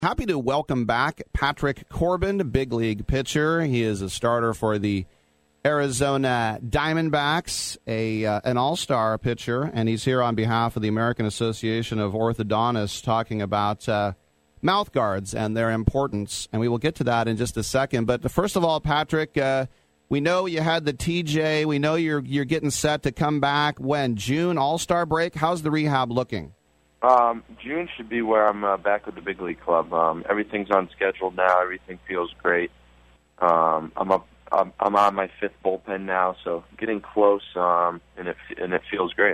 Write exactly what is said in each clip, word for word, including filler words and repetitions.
Happy to welcome back Patrick Corbin, big league pitcher. He is a starter for the Arizona Diamondbacks, a uh, an all-star pitcher, and he's here on behalf of the American Association of Orthodontists talking about uh, mouth guards and their importance, and we will get to that in just a second. But first of all, Patrick, uh, we know you had the T J. We know you're you're getting set to come back when? June, all-star break? How's the rehab looking? Um, June should be where I'm uh, back with the big league club. Um, everything's on schedule now. Everything feels great. Um, I'm up. I'm, I'm on my fifth bullpen now, so getting close, um, and it and it feels great.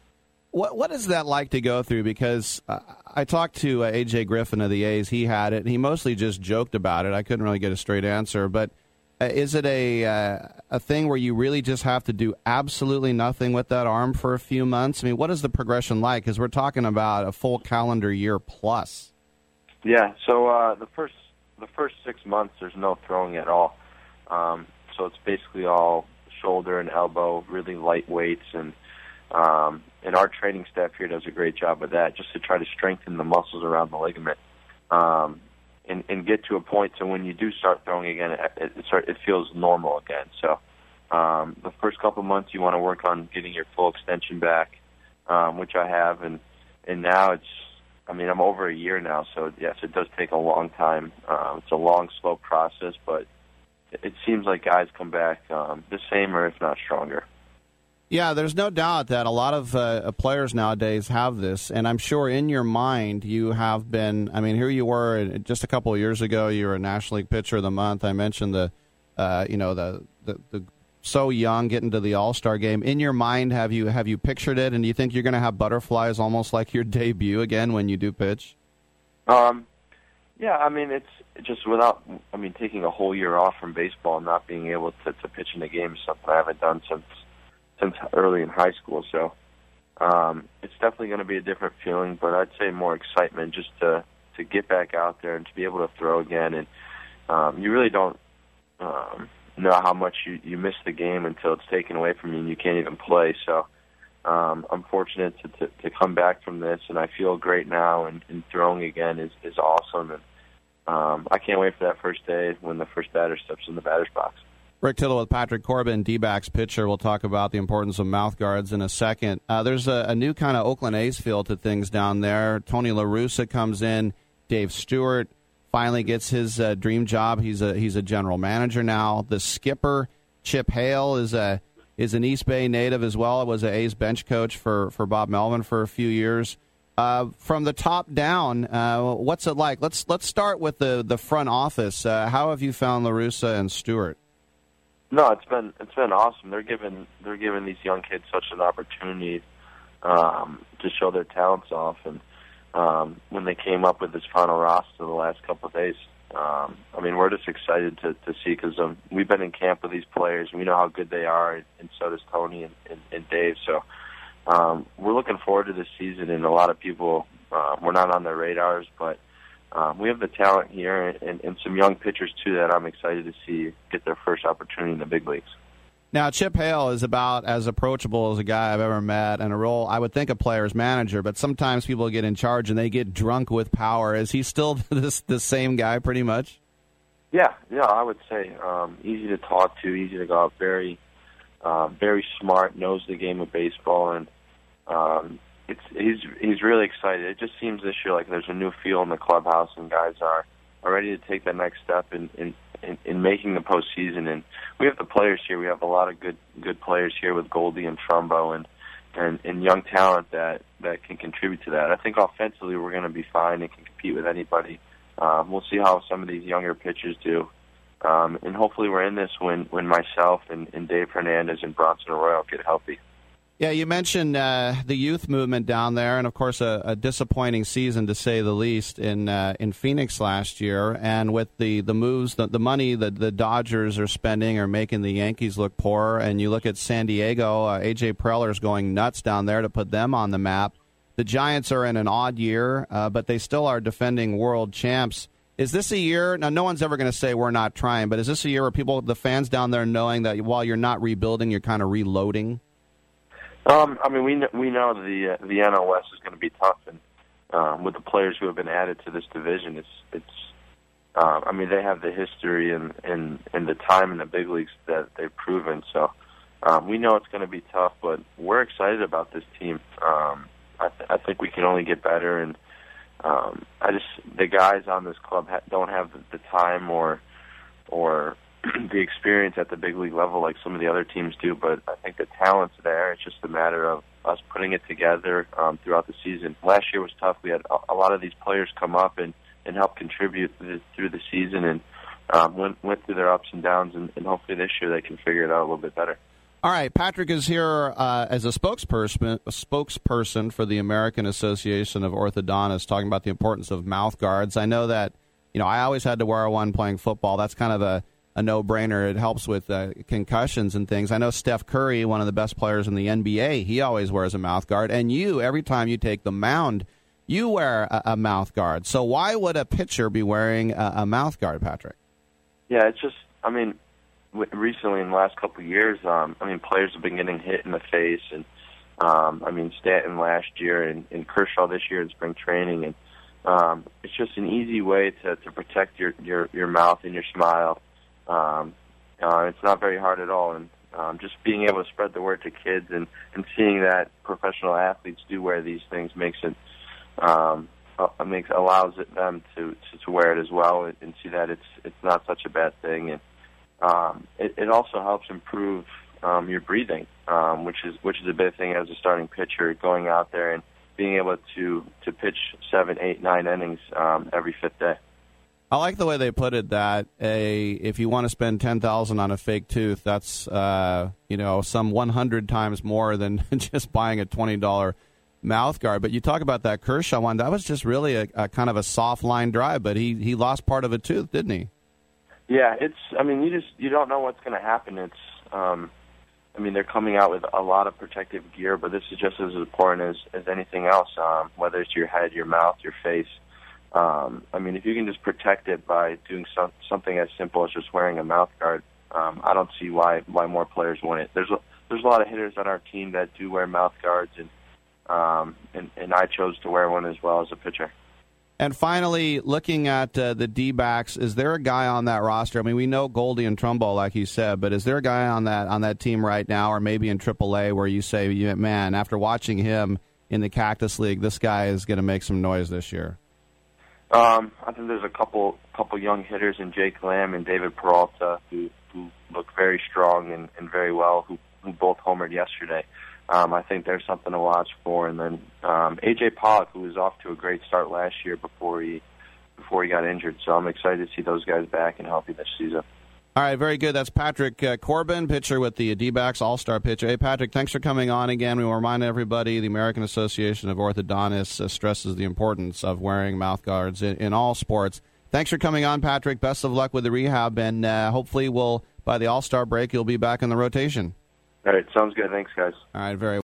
What what is that like to go through? Because uh, I talked to uh, A J Griffin of the A's. He had it, and he mostly just joked about it. I couldn't really get a straight answer, but. Uh, is it a uh, a thing where you really just have to do absolutely nothing with that arm for a few months? I mean, what is the progression like? Because we're talking about a full calendar year plus. Yeah. So uh, the first the first six months, there's no throwing at all. Um, so it's basically all shoulder and elbow, really light weights, and um, and our training staff here does a great job of that, just to try to strengthen the muscles around the ligament. Um, And, and get to a point so when you do start throwing again, it, it, start, it feels normal again. So um, the first couple of months you want to work on getting your full extension back, um, which I have, and and now it's, I mean, I'm over a year now, so yes, it does take a long time. Um, it's a long, slow process, but it, it seems like guys come back um, the same or if not stronger. Yeah, there's no doubt that a lot of uh, players nowadays have this, and I'm sure in your mind you have been, I mean, here you were just a couple of years ago, you were a National League Pitcher of the Month. I mentioned the, uh, you know, the, the, the so young getting to the All-Star game. In your mind, have you have you pictured it, and do you think you're going to have butterflies almost like your debut again when you do pitch? Um, yeah, I mean, it's just without, I mean, taking a whole year off from baseball and not being able to, to pitch in a game is something I haven't done since since early in high school, so um, it's definitely going to be a different feeling, but I'd say more excitement just to, to get back out there and to be able to throw again. And um, you really don't um, know how much you, you miss the game until it's taken away from you and you can't even play. So um, I'm fortunate to, to, to come back from this, and I feel great now, and, and throwing again is, is awesome. And um, I can't wait for that first day when the first batter steps in the batter's box. Rick Tittle with Patrick Corbin, D-backs pitcher. We'll talk about the importance of mouth guards in a second. Uh, there's a, a new kind of Oakland A's feel to things down there. Tony La Russa comes in. Dave Stewart finally gets his uh, dream job. He's a he's a general manager now. The skipper, Chip Hale, is a is an East Bay native as well. Was an A's bench coach for, for Bob Melvin for a few years. Uh, from the top down, uh, what's it like? Let's let's start with the the front office. Uh, how have you found La Russa and Stewart? No, it's been it's been awesome. They're giving they're giving these young kids such an opportunity um, to show their talents off. And um, when they came up with this final roster the last couple of days, um, I mean, we're just excited to, to see, because um, we've been in camp with these players. We know how good they are, and so does Tony and, and, and Dave. So um, we're looking forward to this season. And a lot of people, uh, we're not on their radars, but Um, we have the talent here, and, and some young pitchers, too, that I'm excited to see get their first opportunity in the big leagues. Now, Chip Hale is about as approachable as a guy I've ever met in a role, I would think, a player's manager, but sometimes people get in charge and they get drunk with power. Is he still this the same guy pretty much? Yeah, yeah, I would say. Um, easy to talk to, easy to go out, very, uh, very smart, knows the game of baseball, and um It's, he's he's really excited. It just seems this year like there's a new feel in the clubhouse, and guys are, are ready to take that next step in, in, in, in making the postseason. And we have the players here. We have a lot of good good players here with Goldie and Trumbo and, and, and young talent that, that can contribute to that. I think offensively we're going to be fine and can compete with anybody. Um, we'll see how some of these younger pitchers do. Um, and hopefully we're in this when, when myself and, and Dave Hernandez and Bronson Arroyo get healthy. Yeah, you mentioned uh, the youth movement down there, and of course a, a disappointing season to say the least in uh, in Phoenix last year. And with the, the moves, the, the money that the Dodgers are spending are making the Yankees look poor. And you look at San Diego, uh, A J Preller's going nuts down there to put them on the map. The Giants are in an odd year, uh, but they still are defending world champs. Is this a year? Now, no one's ever going to say we're not trying, but is this a year where people, the fans down there, knowing that while you're not rebuilding, you're kind of reloading? Um, I mean, we know, we know the uh, the N L West is going to be tough, and um, with the players who have been added to this division, it's it's. Uh, I mean, they have the history and, and, and the time in the big leagues that they've proven. So um, we know it's going to be tough, but we're excited about this team. Um, I, th- I think we can only get better, and um, I just the guys on this club ha- don't have the, the time or or the experience at the big league level like some of the other teams do. But I think the talent's there. It's just a matter of us putting it together um, throughout the season. Last year was tough. We had a, a lot of these players come up and. and help contribute through the season and um, went, went through their ups and downs, and, and hopefully this year they can figure it out a little bit better. All right, Patrick is here uh, as a spokesperson, a spokesperson for the American Association of Orthodontists, talking about the importance of mouth guards. I know that, you know, I always had to wear one playing football. That's kind of a, a no-brainer. It helps with uh, concussions and things. I know Steph Curry, one of the best players in the N B A, he always wears a mouth guard. And you, every time you take the mound, you wear a, a mouth guard. So why would a pitcher be wearing a, a mouth guard, Patrick? Yeah, it's just, I mean, w- recently in the last couple of years, um, I mean, players have been getting hit in the face. And, um, I mean, Stanton last year and, and Kershaw this year in spring training. And um, it's just an easy way to, to protect your, your, your mouth and your smile. Um, uh, it's not very hard at all. And um, just being able to spread the word to kids and, and seeing that professional athletes do wear these things makes it Um, uh, makes allows it, them to, to to wear it as well and, and see that it's it's not such a bad thing, and um, it, it also helps improve um, your breathing, um, which is which is a big thing as a starting pitcher, going out there and being able to to pitch seven, eight, nine innings um, every fifth day. I like the way they put it that a if you want to spend ten thousand on a fake tooth, that's uh, you know some one hundred times more than just buying a twenty dollar mouth guard. But you talk about that Kershaw one, that was just really a, a kind of a soft line drive, but he, he lost part of a tooth, didn't he? Yeah, it's, I mean, you just, you don't know what's going to happen. It's, um, I mean, they're coming out with a lot of protective gear, but this is just as important as, as anything else, um, whether it's your head, your mouth, your face. Um, I mean, if you can just protect it by doing some, something as simple as just wearing a mouth guard, um, I don't see why, why more players want it. There's a, there's a lot of hitters on our team that do wear mouth guards, and Um, and, and I chose to wear one as well as a pitcher. And finally, looking at uh, the D-backs, is there a guy on that roster? I mean, we know Goldie and Trumbo, like you said, but is there a guy on that on that team right now, or maybe in triple A, where you say, man, after watching him in the Cactus League, this guy is going to make some noise this year? Um, I think there's a couple couple young hitters in Jake Lamb and David Peralta who, who look very strong and, and very well, who, who both homered yesterday. Um, I think there's something to watch for, and then um, A J Pollock, who was off to a great start last year before he before he got injured. So I'm excited to see those guys back and healthy this season. All right, very good. That's Patrick uh, Corbin, pitcher with the D-backs, all-star pitcher. Hey, Patrick, thanks for coming on again. We will remind everybody the American Association of Orthodontists uh, stresses the importance of wearing mouth guards in, in all sports. Thanks for coming on, Patrick. Best of luck with the rehab, and uh, hopefully we'll by the all-star break you'll be back in the rotation. All right, sounds good. Thanks, guys. All right, very